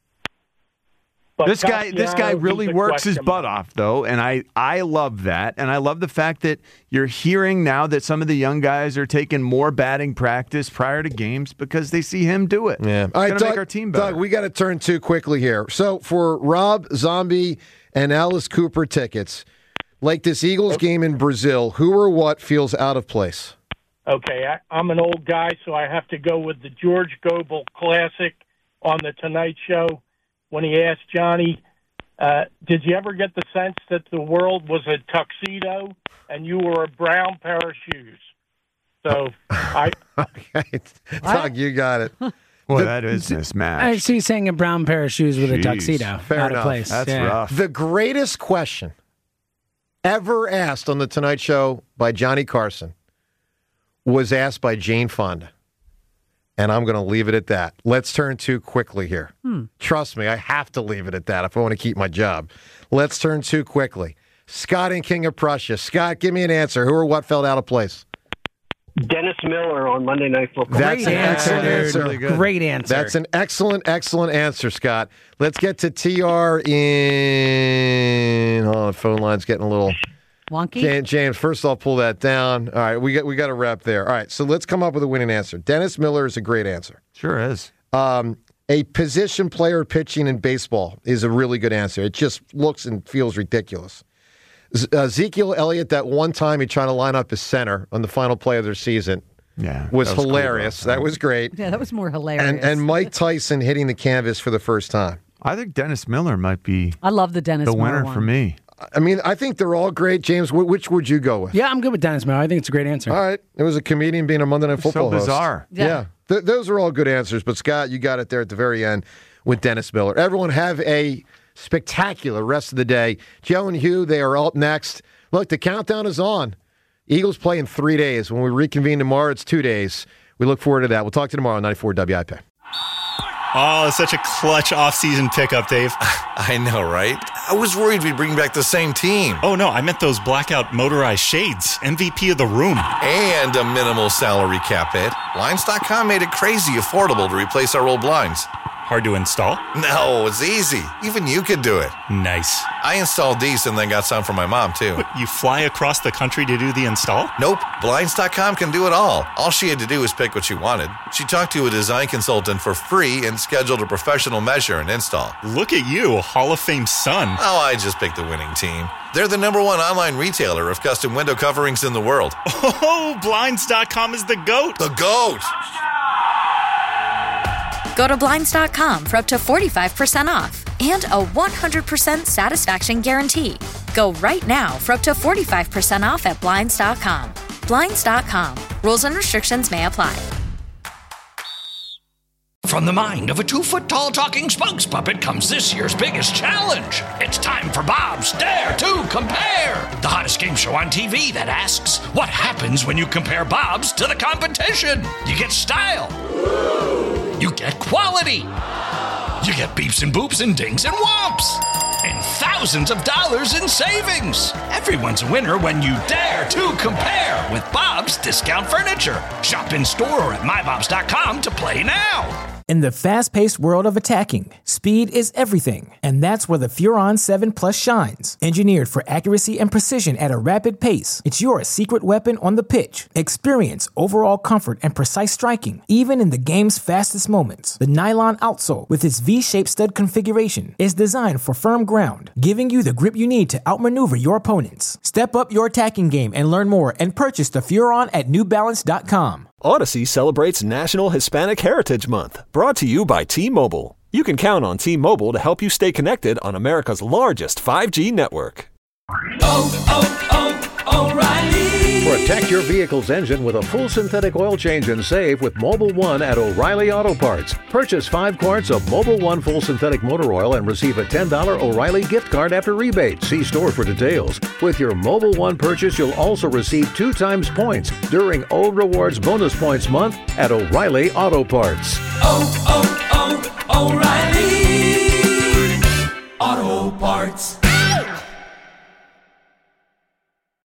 But This guy, this guy Castellanos, really he's a works his question butt mark. off, though, and I, I love that, and I love the fact that you're hearing now that some of the young guys are taking more batting practice prior to games because they see him do it. Yeah. It's All right, gonna Doug, make our team better. Doug, we got to turn to quickly here. So for Rob Zombie and Alice Cooper tickets, like this Eagles game in Brazil, who or what feels out of place? Okay, I, I'm an old guy, so I have to go with the George Goebel classic on the Tonight Show when he asked Johnny, uh, did you ever get the sense that the world was a tuxedo and you were a brown pair of shoes? So I... Okay, Doug, you got it. Well, The- that is mismatched. I see you saying a brown pair of shoes with a Jeez. tuxedo. Fair out enough. of place. That's Yeah. rough. The greatest question ever asked on the Tonight Show by Johnny Carson was asked by Jane Fonda. And I'm going to leave it at that. Let's turn to quickly here. Hmm. Trust me, I have to leave it at that if I want to keep my job. Let's turn to quickly. Scott and King of Prussia. Scott, give me an answer. Who or what felt out of place? Dennis Miller on Monday Night Football. That's an excellent dude. answer. Really good. Great answer. That's an excellent, excellent answer, Scott. Let's get to T R in. Oh, the phone line's getting a little. Wonky? James, James, first off, pull that down. All right, we got we got a wrap there. All right, so let's come up with a winning answer. Dennis Miller is a great answer. Sure is. Um, a position player pitching in baseball is a really good answer. It just looks and feels ridiculous. Z- Ezekiel Elliott, that one time he tried to line up his center on the final play of their season, yeah, was, that was hilarious. Cool, that was great. Yeah, that was more hilarious. And, and Mike Tyson hitting the canvas for the first time. I think Dennis Miller might be I love the Dennis the Miller winner one. for me. I mean, I think they're all great. James, wh- which would you go with? Yeah, I'm good with Dennis Miller. I think it's a great answer. All right. It was a comedian being a Monday Night Football so host. bizarre. Yeah. Yeah. Th- those are all good answers. But, Scott, you got it there at the very end with Dennis Miller. Everyone have a spectacular rest of the day. Joe and Hugh, they are up next. Look, the countdown is on. Eagles play in three days. When we reconvene tomorrow, it's two days. We look forward to that. We'll talk to you tomorrow on ninety-four W I P. Oh, such a clutch offseason pickup, Dave. I know, right? I was worried we'd bring back the same team. Oh, no, I meant those blackout motorized shades. M V P of the room. And a minimal salary cap hit. Blinds dot com made it crazy affordable to replace our old blinds. Hard to install? No, it's easy. Even you could do it. Nice. I installed these and then got some for my mom, too. But you fly across the country to do the install? Nope. Blinds dot com can do it all. All she had to do was pick what she wanted. She talked to a design consultant for free and scheduled a professional measure and install. Look at you, Hall of Fame son. Oh, I just picked the winning team. They're the number one online retailer of custom window coverings in the world. Oh, Blinds dot com is the GOAT. The GOAT! Go to Blinds dot com for up to forty-five percent off and a one hundred percent satisfaction guarantee. Go right now for up to forty-five percent off at Blinds dot com. Blinds dot com. Rules and restrictions may apply. From the mind of a two-foot-tall talking spokes puppet comes this year's biggest challenge. It's time for Bob's Dare to Compare, the hottest game show on T V that asks, what happens when you compare Bob's to the competition? You get style. You get quality. You get beeps and boops and dings and whomps. And thousands of dollars in savings. Everyone's a winner when you dare to compare with Bob's Discount Furniture. Shop in store or at my bobs dot com to play now. In the fast-paced world of attacking, speed is everything, and that's where the Furon seven Plus shines. Engineered for accuracy and precision at a rapid pace, it's your secret weapon on the pitch. Experience overall comfort and precise striking, even in the game's fastest moments. The nylon outsole, with its V-shaped stud configuration, is designed for firm ground, giving you the grip you need to outmaneuver your opponents. Step up your attacking game and learn more and purchase the Furon at new balance dot com. Odyssey celebrates National Hispanic Heritage Month, brought to you by T-Mobile. You can count on T-Mobile to help you stay connected on America's largest five G network. Oh, oh, oh, O'Reilly! Protect your vehicle's engine with a full synthetic oil change and save with Mobile One at O'Reilly Auto Parts. Purchase five quarts of Mobile One full synthetic motor oil and receive a ten dollars O'Reilly gift card after rebate. See store for details. With your Mobile One purchase, you'll also receive two times points during O Rewards Bonus Points Month at O'Reilly Auto Parts. Oh,